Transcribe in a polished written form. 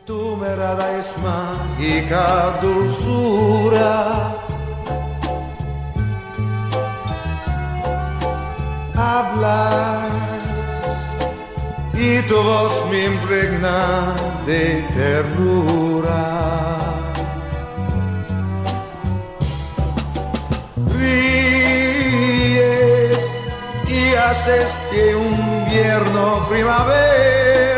Tu mirada es mágica dulzura. Hablas y tu voz me impregna de ternura. Ríes y haces que un invierno primavera